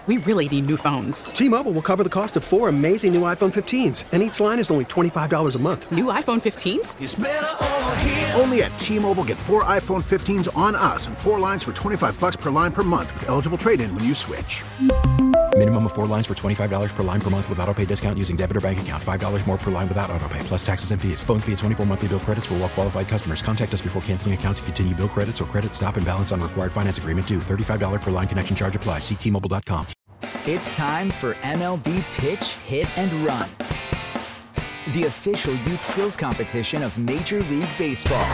We really need new phones. T-Mobile will cover the cost of 4 amazing new iPhone 15s, and each line is only $25 a month. New iPhone 15s? It's better over here. Only at T-Mobile, get 4 iPhone 15s on us and 4 lines for $25 per line per month with eligible trade-in when you switch. Minimum of 4 lines for $25 per line per month with autopay discount using debit or bank account. $5 more per line without autopay, plus taxes and fees. Phone fee at 24 monthly bill credits for well-qualified customers. Contact us before canceling account to continue bill credits or credit stop and balance on required finance agreement due. $35 per line connection charge applies. See T-Mobile.com. It's time for MLB Pitch, Hit, and Run, the official youth skills competition of Major League Baseball.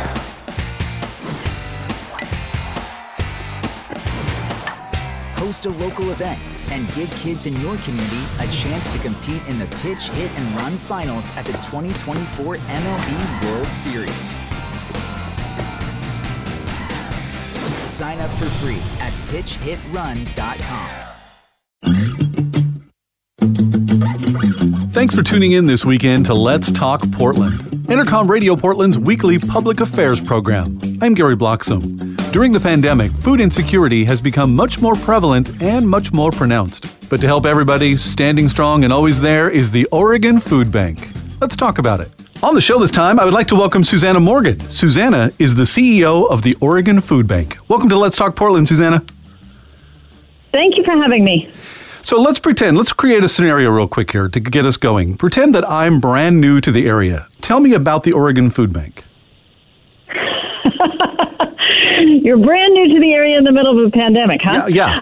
Host a local event and give kids in your community a chance to compete in the Pitch, Hit, and Run finals at the 2024 MLB World Series. Sign up for free at pitchhitrun.com. Thanks for tuning in this weekend to Let's Talk Portland, Entercom Radio Portland's weekly public affairs program. I'm Gary Bloxam. During the pandemic, food insecurity has become much more prevalent and much more pronounced. But to help everybody, standing strong and always there is the Oregon Food Bank. Let's talk about it. On the show this time, I would like to welcome Susanna Morgan. Susanna is the CEO of the Oregon Food Bank. Welcome to Let's Talk Portland, Susanna. Thank you for having me. So let's create a scenario real quick here to get us going. Pretend that I'm brand new to the area. Tell me about the Oregon Food Bank. You're brand new to the area in the middle of a pandemic, huh? Yeah.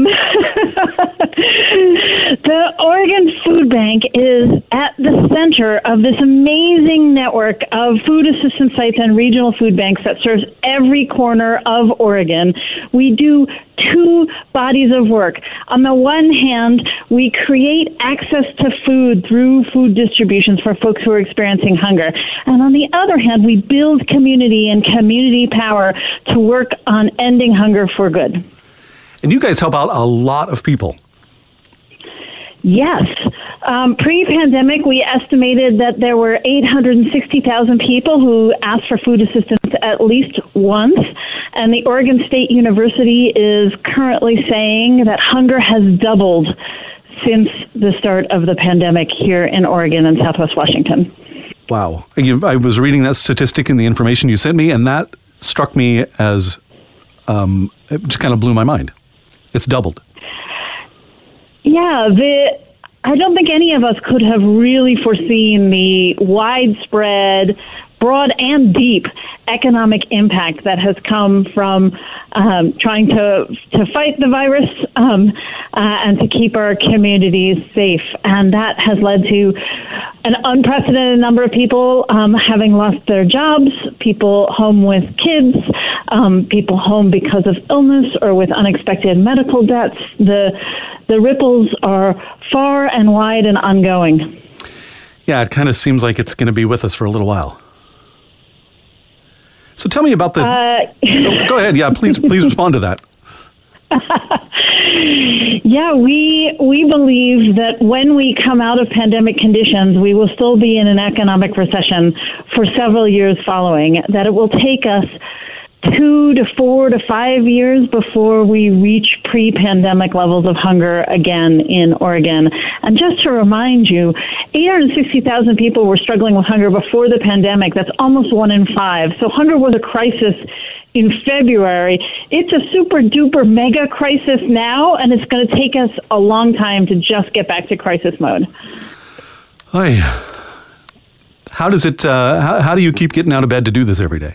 The Oregon Food Bank is at the center of this amazing network of food assistance sites and regional food banks that serves every corner of Oregon. We do 2 bodies of work. On the one hand, we create access to food through food distributions for folks who are experiencing hunger. And on the other hand, we build community and community power to work on ending hunger for good. And you guys help out a lot of people. Yes. Pre-pandemic, we estimated that there were 860,000 people who asked for food assistance at least once. And the Oregon State University is currently saying that hunger has doubled since the start of the pandemic here in Oregon and Southwest Washington. Wow. I was reading that statistic in the information you sent me, and that struck me as, it just kind of blew my mind. It's doubled. Yeah, I don't think any of us could have really foreseen the widespread, broad and deep economic impact that has come from trying to fight the virus and to keep our communities safe. And that has led to an unprecedented number of people having lost their jobs, people home with kids, people home because of illness or with unexpected medical debts. The ripples are far and wide and ongoing. Yeah, it kind of seems like it's going to be with us for a little while. So tell me about the... Go ahead. Yeah, please respond to that. Yeah, we believe that when we come out of pandemic conditions, we will still be in an economic recession for several years following, that it will take us 2 to 4 to 5 years before we reach pre-pandemic levels of hunger again in Oregon. And just to remind you, 860,000 people were struggling with hunger before the pandemic. That's almost 1 in 5. So hunger was a crisis in February. It's a super duper mega crisis now, and it's going to take us a long time to just get back to crisis mode. Hi. How does it? How do you keep getting out of bed to do this every day?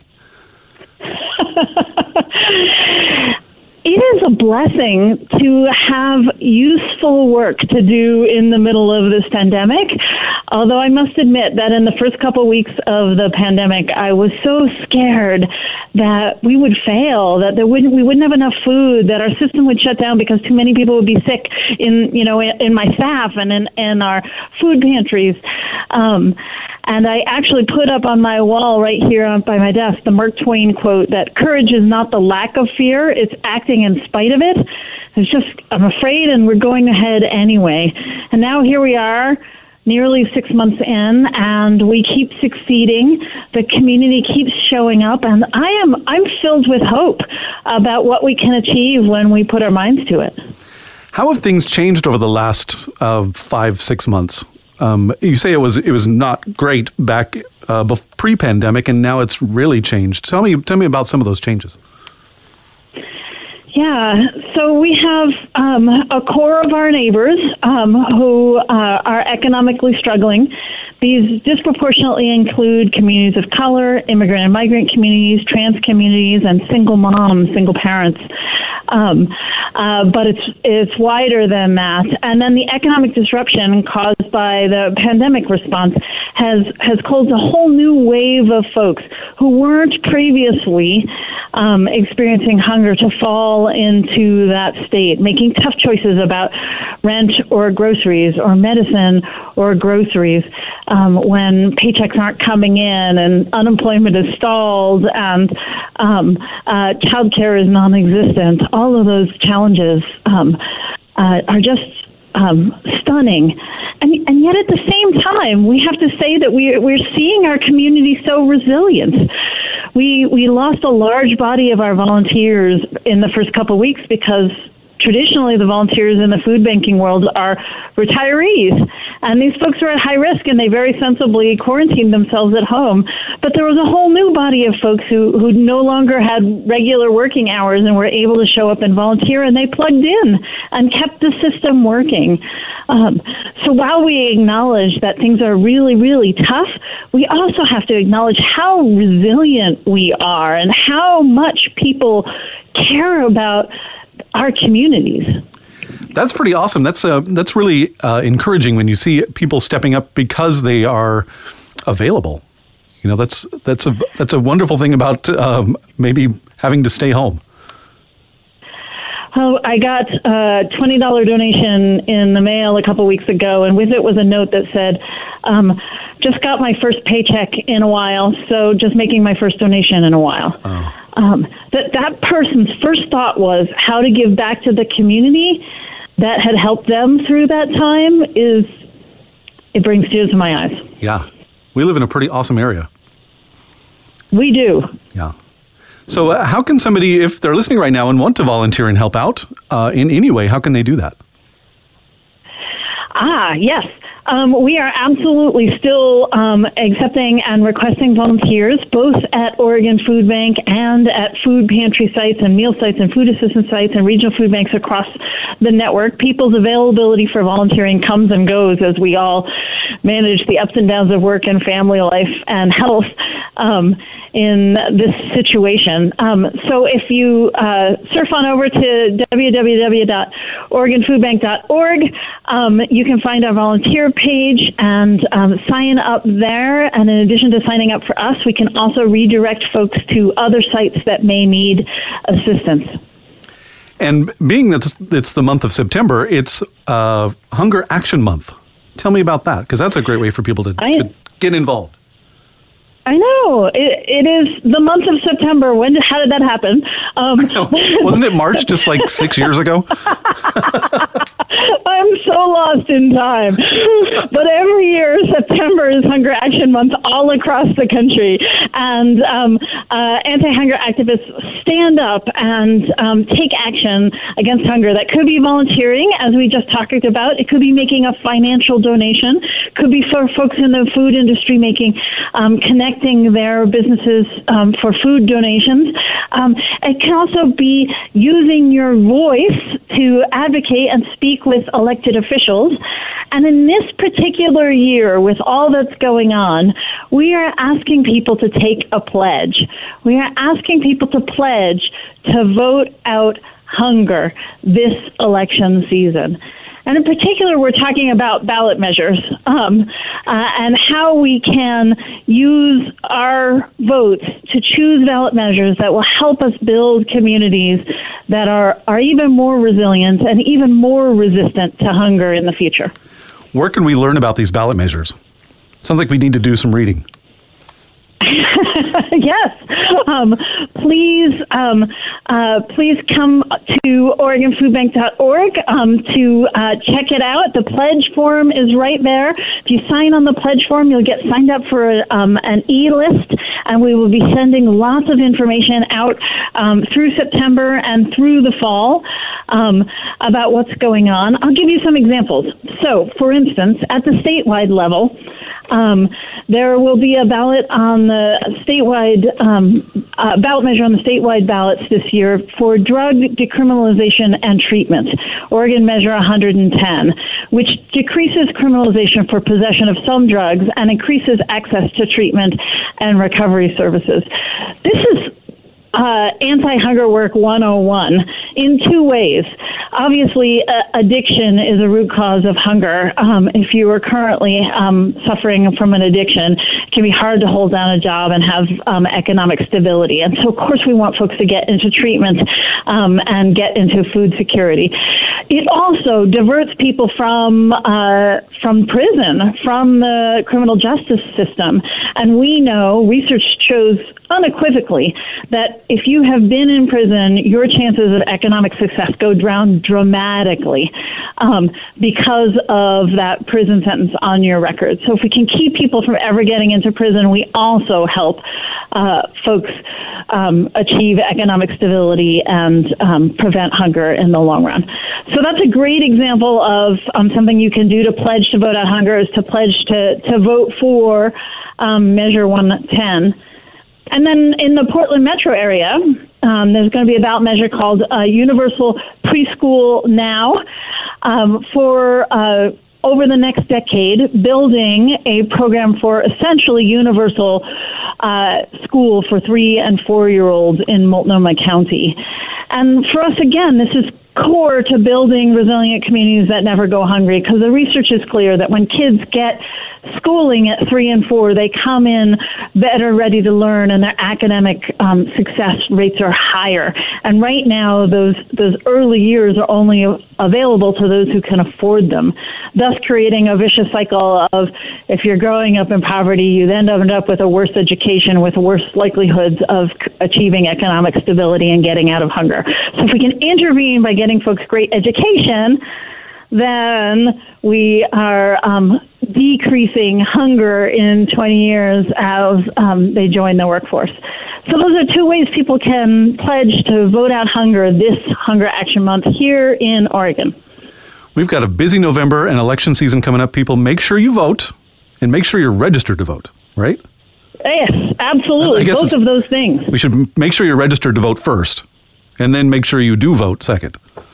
It is a blessing to have useful work to do in the middle of this pandemic. Although I must admit that in the first couple weeks of the pandemic, I was so scared that we would fail, that we wouldn't have enough food, that our system would shut down because too many people would be sick in my staff and in our food pantries. And I actually put up on my wall right here by my desk the Mark Twain quote that courage is not the lack of fear, it's acting in spite of it. I'm afraid, and we're going ahead anyway. And now here we are, nearly 6 months in, and we keep succeeding. The community keeps showing up, and I'm filled with hope about what we can achieve when we put our minds to it. How have things changed over the last 5-6 months? You say it was not great back pre-pandemic, and now it's really changed. Tell me about some of those changes. Yeah, so we have a core of our neighbors who are economically struggling. These disproportionately include communities of color, immigrant and migrant communities, trans communities, and single moms, single parents. But it's wider than that. And then the economic disruption caused by the pandemic response has caused a whole new wave of folks who weren't previously experiencing hunger to fall into that state, making tough choices about rent or groceries or medicine or groceries when paychecks aren't coming in and unemployment is stalled and childcare is non-existent. All of those challenges are just stunning. And yet at the same time, we have to say that we're seeing our community so resilient. We lost a large body of our volunteers in the first couple of weeks because traditionally the volunteers in the food banking world are retirees. And these folks are at high risk and they very sensibly quarantined themselves at home. But there was a whole new body of folks who no longer had regular working hours and were able to show up and volunteer, and they plugged in and kept the system working. So while we acknowledge that things are really, really tough, we also have to acknowledge how resilient we are and how much people care about our communities. That's pretty awesome. That's really encouraging when you see people stepping up because they are available. You know, that's a wonderful thing about maybe having to stay home. Oh, I got a $20 donation in the mail a couple weeks ago, and with it was a note that said, just got my first paycheck in a while, so just making my first donation in a while. Oh. That person's first thought was how to give back to the community that had helped them through that time. It brings tears to my eyes. Yeah. We live in a pretty awesome area. We do. Yeah. So how can somebody, if they're listening right now and want to volunteer and help out in any way, how can they do that? Yes. We are absolutely still accepting and requesting volunteers, both at Oregon Food Bank and at food pantry sites and meal sites and food assistance sites and regional food banks across the network. People's availability for volunteering comes and goes as we all manage the ups and downs of work and family life and health in this situation. So if you surf on over to www.oregonfoodbank.org, you can find our volunteer page and sign up there. And in addition to signing up for us, we can also redirect folks to other sites that may need assistance. And being that it's the month of September, it's Hunger Action Month. Tell me about that, because that's a great way for people to get involved. I know. It is the month of September. How did that happen? Wasn't it March just like 6 years ago? I'm so lost in time. But every year, September is Hunger Action Month all across the country. And anti-hunger activists stand up and take action against hunger. That could be volunteering, as we just talked about. It could be making a financial donation. It could be for folks in the food industry connecting their businesses for food donations. It can also be using your voice to advocate and speak with elected officials. And in this particular year, with all that's going on, we are asking people to take a pledge. We are asking people to pledge to vote out hunger this election season. And in particular, we're talking about ballot measures and how we can use our votes to choose ballot measures that will help us build communities that are even more resilient and even more resistant to hunger in the future. Where can we learn about these ballot measures? Sounds like we need to do some reading. Yes. Please come to OregonFoodBank.org to check it out. The pledge form is right there. If you sign on the pledge form, you'll get signed up for an e-list, and we will be sending lots of information out through September and through the fall. about what's going on. I'll give you some examples. So, for instance, at the statewide level, there will be a ballot on the statewide ballot measure on the statewide ballots this year for drug decriminalization and treatment. Oregon Measure 110, which decreases criminalization for possession of some drugs and increases access to treatment and recovery services. This is anti-hunger work 101 in two ways. Obviously, addiction is a root cause of hunger. If you are currently suffering from an addiction, it can be hard to hold down a job and have economic stability. And so, of course, we want folks to get into treatment and get into food security. It also diverts people from prison, from the criminal justice system. And we know, research shows unequivocally that if you have been in prison, your chances of economic success go down dramatically because of that prison sentence on your record. So if we can keep people from ever getting into prison, we also help folks achieve economic stability and prevent hunger in the long run. So that's a great example of something you can do to pledge to vote out hunger, is to pledge to vote for Measure 110. And then in the Portland metro area, there's going to be a ballot measure called Universal Preschool Now for over the next decade, building a program for essentially universal school for 3- and 4-year-olds in Multnomah County. And for us, again, this is core to building resilient communities that never go hungry, because the research is clear that when kids get schooling at 3 and 4, they come in better ready to learn, and their academic success rates are higher. And right now, those early years are only available to those who can afford them, thus creating a vicious cycle of, if you're growing up in poverty, you then end up with a worse education, with worse likelihoods of achieving economic stability and getting out of hunger. So if we can intervene by getting folks great education, then we are decreasing hunger in 20 years as they join the workforce. So those are two ways people can pledge to vote out hunger this Hunger Action Month here in Oregon. We've got a busy November and election season coming up. People, make sure you vote and make sure you're registered to vote, right? Yes, absolutely. Both of those things. We should make sure you're registered to vote first, and then make sure you do vote second.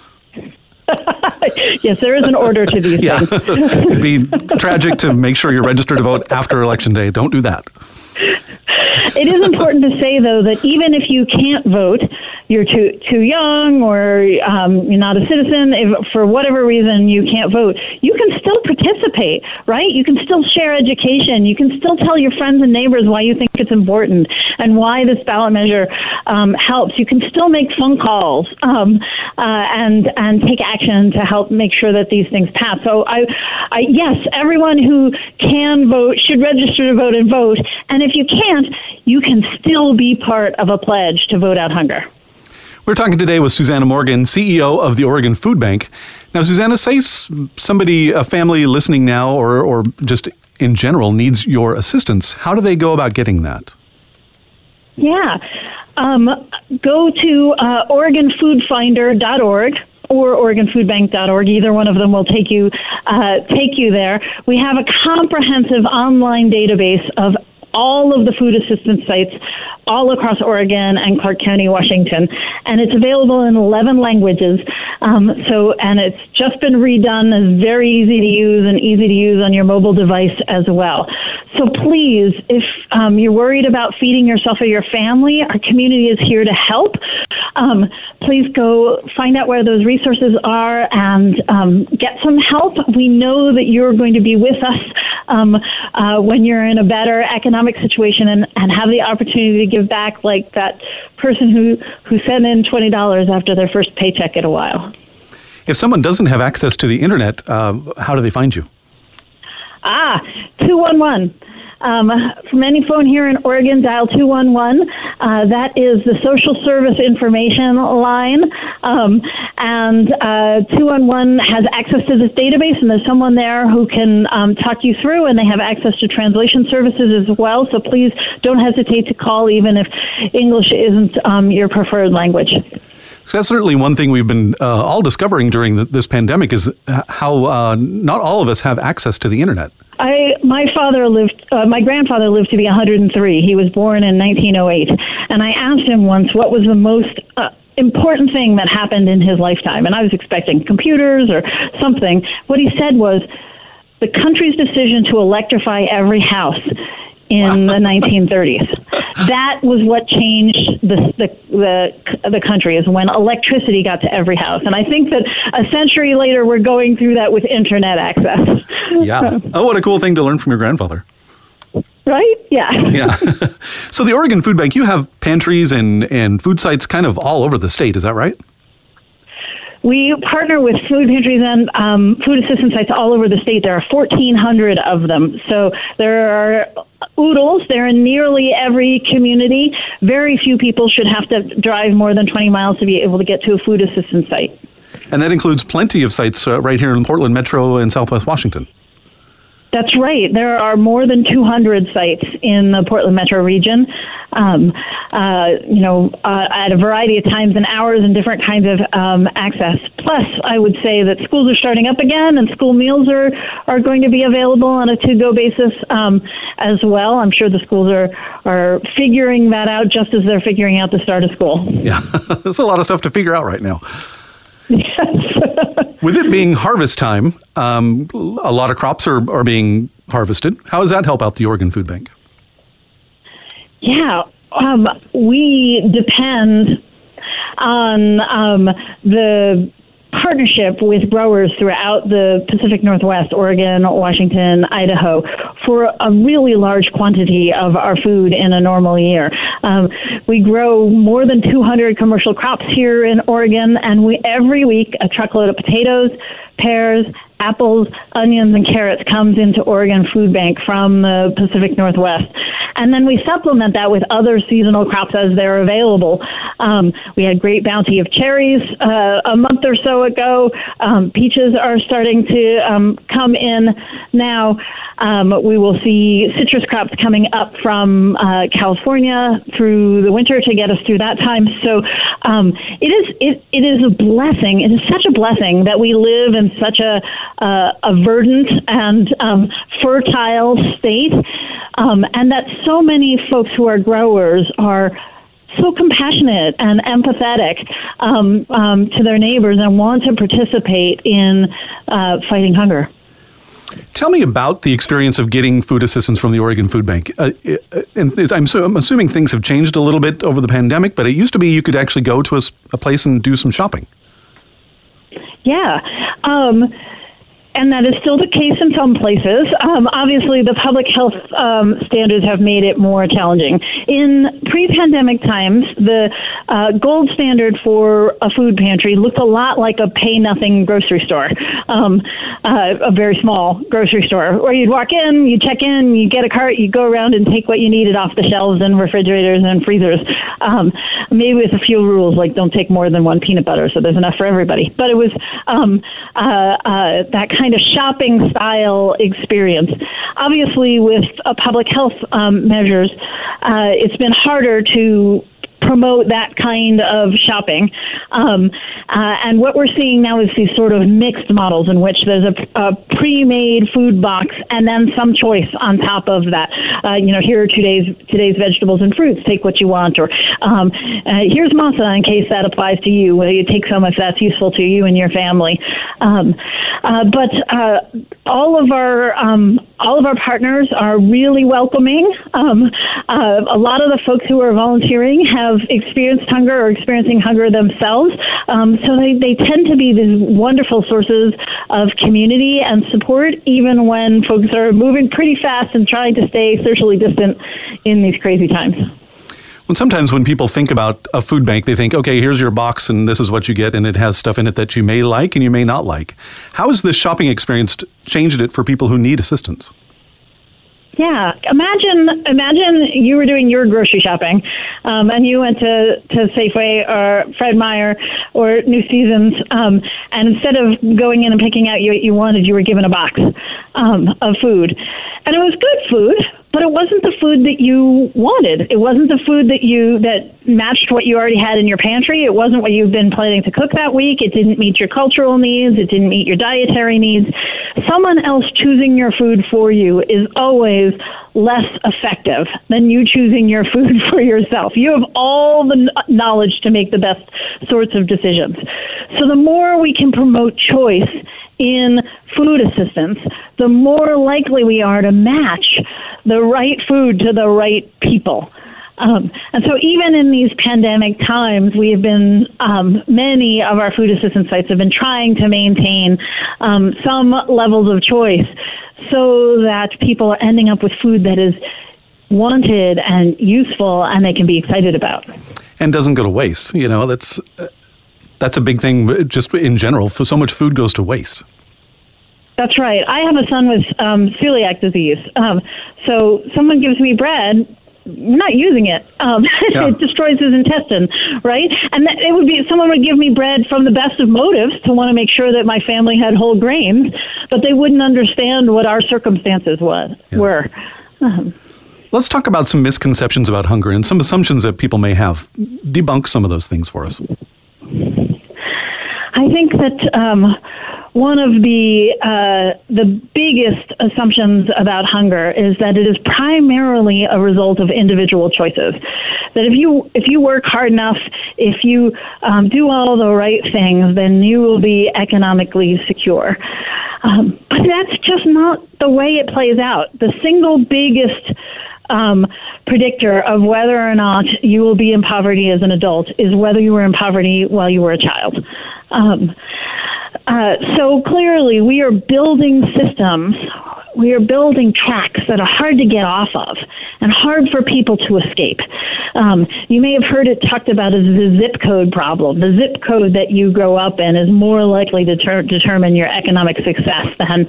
Yes, there is an order to these things. It'd be tragic to make sure you're registered to vote after Election Day. Don't do that. It is important to say, though, that even if you can't vote, you're too young, or you're not a citizen, if for whatever reason you can't vote, you can still participate, right? You can still share education. You can still tell your friends and neighbors why you think it's important and why this ballot measure helps. You can still make phone calls and take action to help make sure that these things pass. So, yes, everyone who can vote should register to vote and vote. And if you can't, you can still be part of a pledge to vote out hunger. We're talking today with Susanna Morgan, CEO of the Oregon Food Bank. Now, Susanna, say somebody, a family listening now or just in general needs your assistance. How do they go about getting that? Yeah. Go to OregonFoodFinder.org or OregonFoodBank.org. Either one of them will take you there. We have a comprehensive online database of all of the food assistance sites all across Oregon and Clark County, Washington. And it's available in 11 languages. And it's just been redone. It's very easy to use and easy to use on your mobile device as well. So please, if you're worried about feeding yourself or your family, our community is here to help. Please go find out where those resources are and get some help. We know that you're going to be with us when you're in a better economic situation and have the opportunity to give back, like that person who sent in $20 after their first paycheck in a while. If someone doesn't have access to the internet, how do they find you? 211. From any phone here in Oregon, dial 211. That is the social service information line. And 211 has access to this database, and there's someone there who can talk you through, and they have access to translation services as well. So please don't hesitate to call, even if English isn't your preferred language. So that's certainly one thing we've been all discovering during this pandemic is how not all of us have access to the internet. My grandfather lived to be 103. He was born in 1908. And I asked him once what was the most important thing that happened in his lifetime. And I was expecting computers or something. What he said was the country's decision to electrify every house in the 1930s. That was what changed the country, is when electricity got to every house. And I think that a century later, we're going through that with internet access. Yeah. Oh, what a cool thing to learn from your grandfather. Right? Yeah. Yeah. So the Oregon Food Bank, you have pantries and food sites kind of all over the state. Is that right? We partner with food pantries and food assistance sites all over the state. There are 1,400 of them. So there are oodles. They're in nearly every community. Very few people should have to drive more than 20 miles to be able to get to a food assistance site. And that includes plenty of sites right here in Portland Metro and Southwest Washington. That's right. There are more than 200 sites in the Portland Metro region, at a variety of times and hours and different kinds of access. Plus, I would say that schools are starting up again, and school meals are going to be available on a to-go basis as well. I'm sure the schools are figuring that out just as they're figuring out the start of school. Yeah, there's a lot of stuff to figure out right now. Yes. With it being harvest time, a lot of crops are being harvested. How does that help out the Oregon Food Bank? Yeah, we depend on the partnership with growers throughout the Pacific Northwest, Oregon, Washington, Idaho, for a really large quantity of our food in a normal year. We grow more than 200 commercial crops here in Oregon, and every week a truckload of potatoes, pears, apples, onions, and carrots comes into Oregon Food Bank from the Pacific Northwest. And then we supplement that with other seasonal crops as they're available. We had great bounty of cherries a month or so ago. Peaches are starting to come in now. We will see citrus crops coming up from California through the winter to get us through that time. So it is a blessing. It is such a blessing that we live in such a verdant and fertile state, and that so many folks who are growers are so compassionate and empathetic to their neighbors and want to participate in fighting hunger. Tell me about the experience of getting food assistance from the Oregon Food Bank. I'm assuming things have changed a little bit over the pandemic, but it used to be you could actually go to a place and do some shopping. Yeah. And that is still the case in some places. Obviously, the public health standards have made it more challenging. In pre-pandemic times, the gold standard for a food pantry looked a lot like a pay-nothing grocery store, a very small grocery store, where you'd walk in, you check in, you get a cart, you go around and take what you needed off the shelves and refrigerators and freezers, maybe with a few rules, like don't take more than one peanut butter, so there's enough for everybody. But it was that kind of shopping style experience. Obviously, with public health measures, it's been harder to promote that kind of shopping. And what we're seeing now is these sort of mixed models in which there's a pre-made food box and then some choice on top of that. Here are today's vegetables and fruits. Take what you want. Or here's masa in case that applies to you. You take some if that's useful to you and your family. But all of our partners are really welcoming. A lot of the folks who are volunteering have experienced hunger or experiencing hunger themselves. So they tend to be these wonderful sources of community and support, even when folks are moving pretty fast and trying to stay socially distant in these crazy times. Well, sometimes when people think about a food bank, they think, okay, here's your box and this is what you get, and it has stuff in it that you may like and you may not like. How has this shopping experience changed it for people who need assistance? Yeah, imagine you were doing your grocery shopping, and you went to Safeway or Fred Meyer or New Seasons, and instead of going in and picking out what you wanted, you were given a box of food, and it was good food, but it wasn't the food that you wanted. It wasn't the food that matched what you already had in your pantry. It wasn't what you've been planning to cook that week. It didn't meet your cultural needs. It didn't meet your dietary needs. Someone else choosing your food for you is always less effective than you choosing your food for yourself. You have all the knowledge to make the best sorts of decisions. So the more we can promote choice in food assistance, the more likely we are to match the right food to the right people. And so even in these pandemic times, we have been, many of our food assistance sites have been trying to maintain some levels of choice so that people are ending up with food that is wanted and useful and they can be excited about. And doesn't go to waste. You know, that's a big thing just in general. So much food goes to waste. That's right. I have a son with celiac disease. So someone gives me bread, I'm not using it. It destroys his intestine, right? And it would be someone would give me bread from the best of motives to want to make sure that my family had whole grains, but they wouldn't understand what our circumstances were. Let's talk about some misconceptions about hunger and some assumptions that people may have. Debunk some of those things for us. I think that one of the biggest assumptions about hunger is that it is primarily a result of individual choices. That if you work hard enough, if you do all the right things, then you will be economically secure. But that's just not the way it plays out. The single biggest predictor of whether or not you will be in poverty as an adult is whether you were in poverty while you were a child. So clearly we are building systems, we are building tracks that are hard to get off of and hard for people to escape. You may have heard it talked about as the zip code problem. The zip code that you grow up in is more likely to determine your economic success than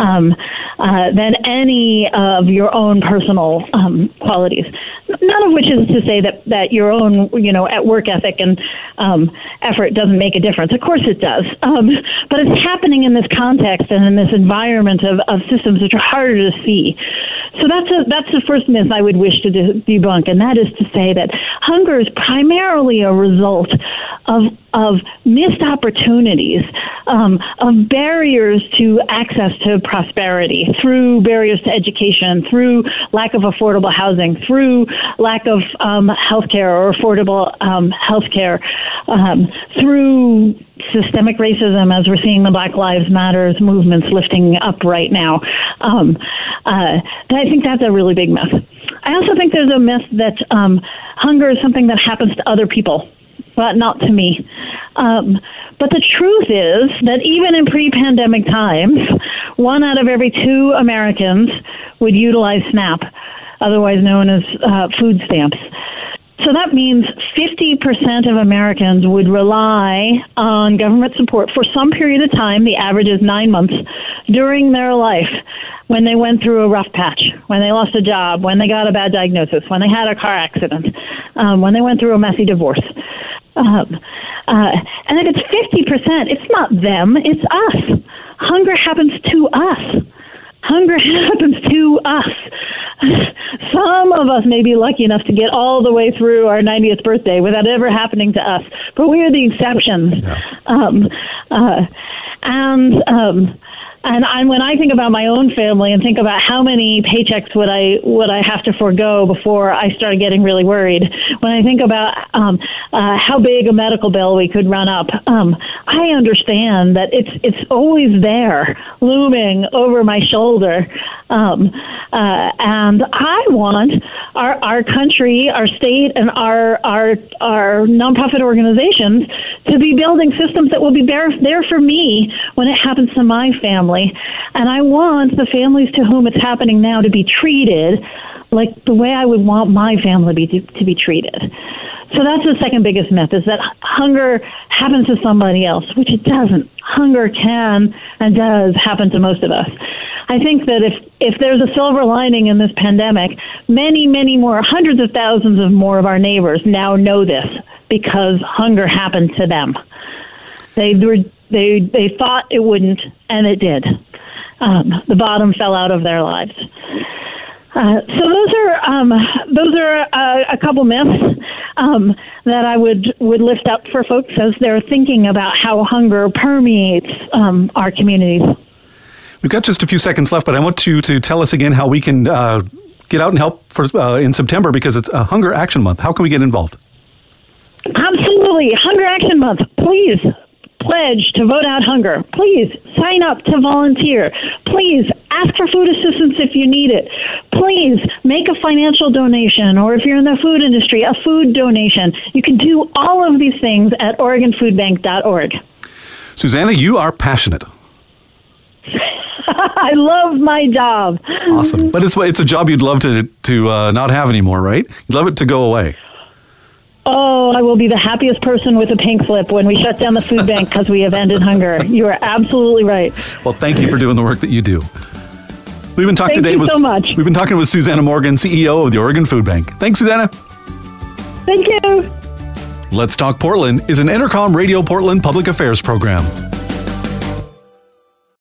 any of your own personal qualities. None of which is to say that your own, at work ethic and effort doesn't make a difference. Of course it does. But it's happening in this context and in this environment of systems which are harder to see. So that's the first myth I would wish to debunk, and that is to say that hunger is primarily a result of missed opportunities, of barriers to access to prosperity, through barriers to education, through lack of affordable housing, through lack of healthcare or affordable healthcare, through systemic racism, as we're seeing the Black Lives Matter movements lifting up right now. I think that's a really big myth. I also think there's a myth that hunger is something that happens to other people, but not to me. But the truth is that even in pre-pandemic times, 1 out of every 2 Americans would utilize SNAP, otherwise known as food stamps. So that means 50% of Americans would rely on government support for some period of time, the average is 9 months, during their life, when they went through a rough patch, when they lost a job, when they got a bad diagnosis, when they had a car accident, when they went through a messy divorce. And if it's 50%, it's not them, it's us. Hunger happens to us. Hunger happens to us. Some of us may be lucky enough to get all the way through our 90th birthday without ever happening to us, but we are the exceptions. Yeah. And when I think about my own family and think about how many paychecks would I have to forego before I started getting really worried, when I think about how big a medical bill we could run up, I understand that it's always there, looming over my shoulder, and I want our country, our state, and our nonprofit organizations to be building systems that will be there for me when it happens to my family. And I want the families to whom it's happening now to be treated like the way I would want my family to be treated. So that's the second biggest myth, is that hunger happens to somebody else, which it doesn't. Hunger can and does happen to most of us. I think that if there's a silver lining in this pandemic, many, many more, hundreds of thousands of more of our neighbors now know this because hunger happened to them. They thought it wouldn't, and it did. The bottom fell out of their lives. So those are a couple myths that I would lift up for folks as they're thinking about how hunger permeates our communities. We've got just a few seconds left, but I want you to tell us again how we can get out and help in September, because it's a Hunger Action Month. How can we get involved? Absolutely. Hunger Action Month. Please pledge to vote out hunger. Please sign up to volunteer. Please ask for food assistance if you need it. Please make a financial donation, or if you're in the food industry, a food donation. You can do all of these things at OregonFoodBank.org. Susanna, you are passionate. I love my job. Awesome. But it's a job you'd love to not have anymore, right? You'd love it to go away. Oh, I will be the happiest person with a pink slip when we shut down the food bank because we have ended hunger. You are absolutely right. Well, thank you for doing the work that you do. We've been talking today so much. We've been talking with Susanna Morgan, CEO of the Oregon Food Bank. Thanks, Susanna. Thank you. Let's Talk Portland is an Entercom Radio Portland public affairs program.